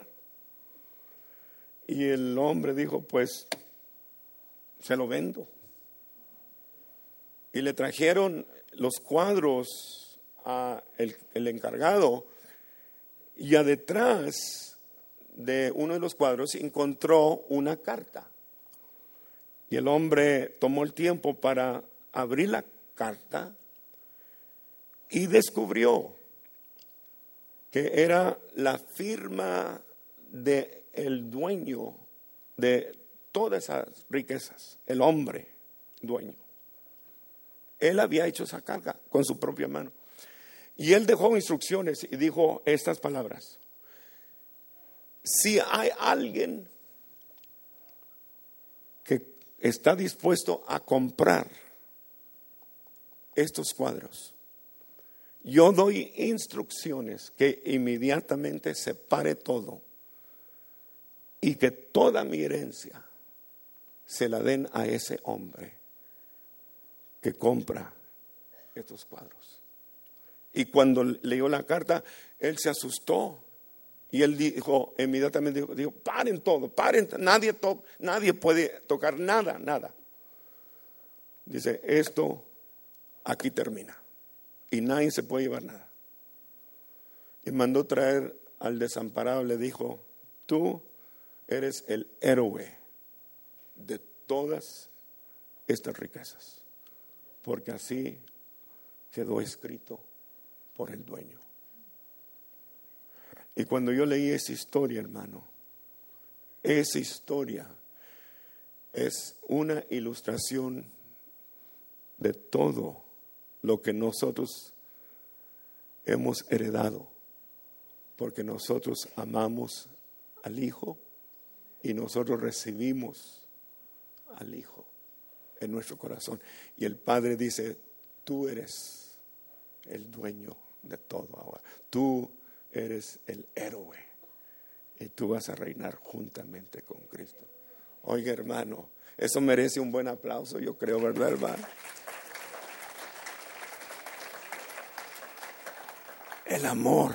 Y el hombre dijo, pues se lo vendo. Y le trajeron los cuadros a el encargado, y a detrás de uno de los cuadros encontró una carta. Y el hombre tomó el tiempo para abrir la carta y descubrió que era la firma del dueño de todas esas riquezas, el hombre dueño. Él había hecho esa carga con su propia mano. Y él dejó instrucciones y dijo estas palabras: si hay alguien que está dispuesto a comprar estos cuadros, yo doy instrucciones que inmediatamente separe todo y que toda mi herencia se la den a ese hombre que compra estos cuadros. Y cuando leyó la carta, él se asustó. Y él dijo, inmediatamente dijo, paren todo, paren, nadie puede tocar nada. Dice, esto aquí termina. Y nadie se puede llevar nada. Y mandó traer al desamparado, le dijo, tú eres el héroe de todas estas riquezas, porque así quedó escrito por el dueño. Y cuando yo leí esa historia, hermano, esa historia es una ilustración de todo lo que nosotros hemos heredado, porque nosotros amamos al Hijo y nosotros recibimos al Hijo. en nuestro corazón. Y el Padre dice, tú eres el dueño de todo ahora. Tú eres el héroe. Y tú vas a reinar juntamente con Cristo. Oiga, hermano, eso merece un buen aplauso, yo creo, ¿verdad, hermano? El amor.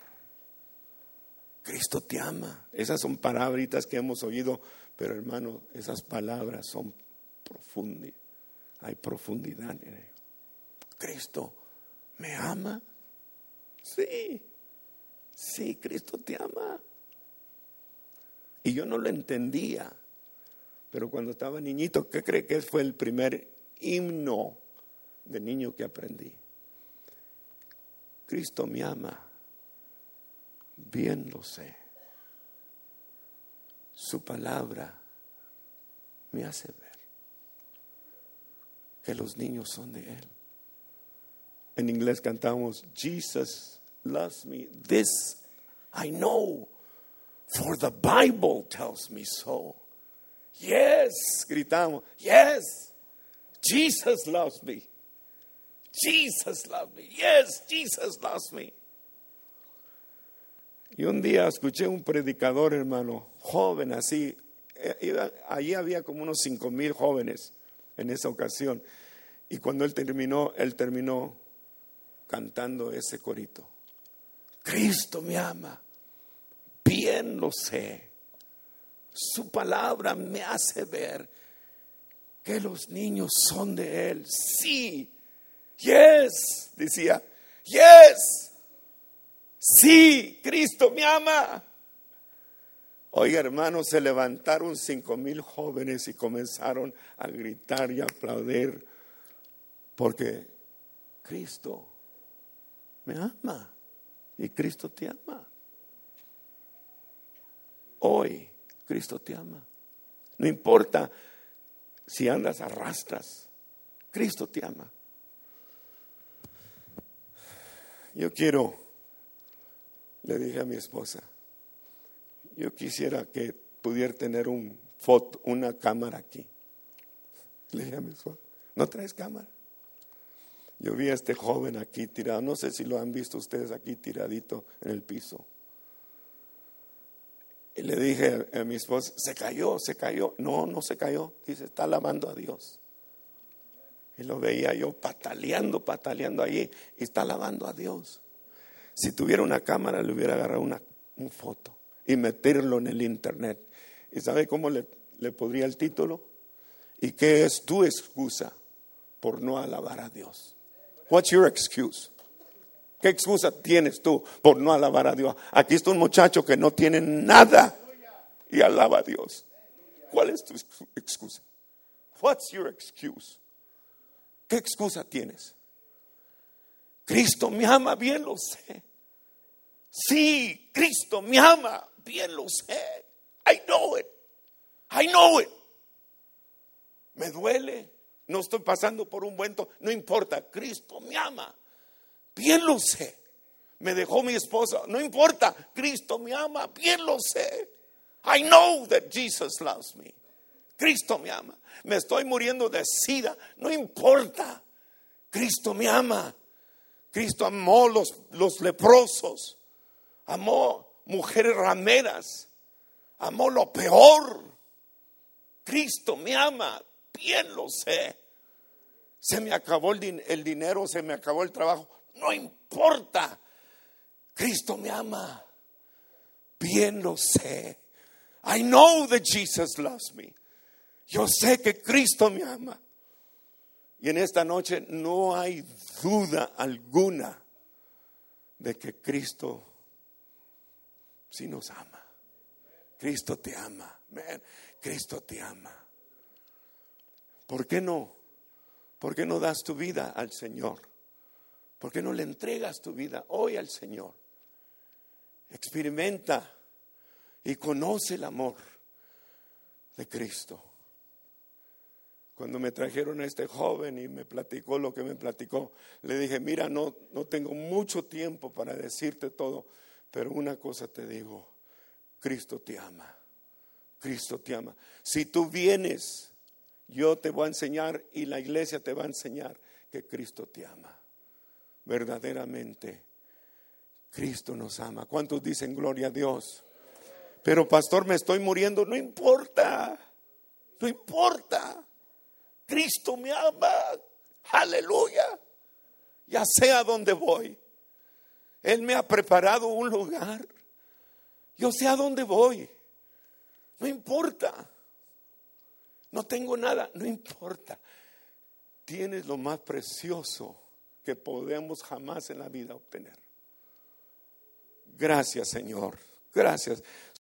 Cristo te ama. Esas son palabritas que hemos oído, pero hermano, esas palabras son profundas. Hay profundidad en ello. Cristo me ama. Sí, sí, Cristo te ama. Y yo no lo entendía, pero cuando estaba niñito, ¿qué cree que fue el primer himno de niño que aprendí? Cristo me ama, bien lo sé. Su palabra me hace ver que los niños son de Él. En inglés cantamos, Jesus loves me, this I know, for the Bible tells me so. Yes, gritamos, yes, Jesus loves me. Jesus loves me. Yes, Jesus loves me. Y un día escuché un predicador, hermano, joven así. Allí había como unos 5,000 jóvenes en esa ocasión. Y cuando él terminó cantando ese corito. Cristo me ama, bien lo sé. Su palabra me hace ver que los niños son de Él. Sí, yes, decía, yes, sí, Cristo me ama. Oiga, hermano, se levantaron 5,000 jóvenes y comenzaron a gritar y a aplaudir porque Cristo me ama y Cristo te ama. Hoy Cristo te ama. No importa si andas a rastras, Cristo te ama. Yo quiero, le dije a mi esposa, yo quisiera que pudiera tener una cámara aquí. Le dije a mi esposa, ¿no traes cámara? Yo vi a este joven aquí tirado, no sé si lo han visto ustedes aquí tiradito en el piso. Y le dije a mi esposa, se cayó. No, no se cayó. Dice, está alabando a Dios. Y lo veía yo pataleando allí. Y está alabando a Dios. Si tuviera una cámara, le hubiera agarrado una foto y meterlo en el internet. ¿Y sabe cómo le pondría el título? ¿Y qué es tu excusa por no alabar a Dios? What's your excuse? ¿Qué excusa tienes tú por no alabar a Dios? Aquí está un muchacho que no tiene nada y alaba a Dios. ¿Cuál es tu excusa? What's your excuse? ¿Qué excusa tienes? Cristo me ama, bien lo sé. Sí, Cristo me ama, bien lo sé. I know it. I know it. Me duele. No estoy pasando por un buen no importa, Cristo me ama. Bien lo sé. Me dejó mi esposa. No importa. Cristo me ama. Bien lo sé. I know that Jesus loves me. Cristo me ama. Me estoy muriendo de sida. No importa. Cristo me ama. Cristo amó los leprosos. Amó mujeres rameras. Amó lo peor. Cristo me ama. Bien lo sé. Se me acabó el dinero. Se me acabó el trabajo. No importa, Cristo me ama, bien lo sé. I know that Jesus loves me. Yo sé que Cristo me ama. Y en esta noche no hay duda alguna de que Cristo sí nos ama. Cristo te ama, man. Cristo te ama. ¿Por qué no? ¿Por qué no das tu vida al Señor? ¿Por qué no le entregas tu vida hoy al Señor? Experimenta y conoce el amor de Cristo. Cuando me trajeron a este joven y me platicó lo que me platicó, le dije, mira, no tengo mucho tiempo para decirte todo, pero una cosa te digo, Cristo te ama. Cristo te ama. Si tú vienes yo te voy a enseñar y la iglesia te va a enseñar que Cristo te ama. Verdaderamente, Cristo nos ama. ¿Cuántos dicen gloria a Dios? Pero pastor, me estoy muriendo. No importa, no importa. Cristo me ama. Aleluya. Ya sé a dónde voy. Él me ha preparado un lugar. Yo sé a dónde voy. No importa. No tengo nada, no importa. Tienes lo más precioso que podemos jamás en la vida obtener. Gracias, Señor. Gracias.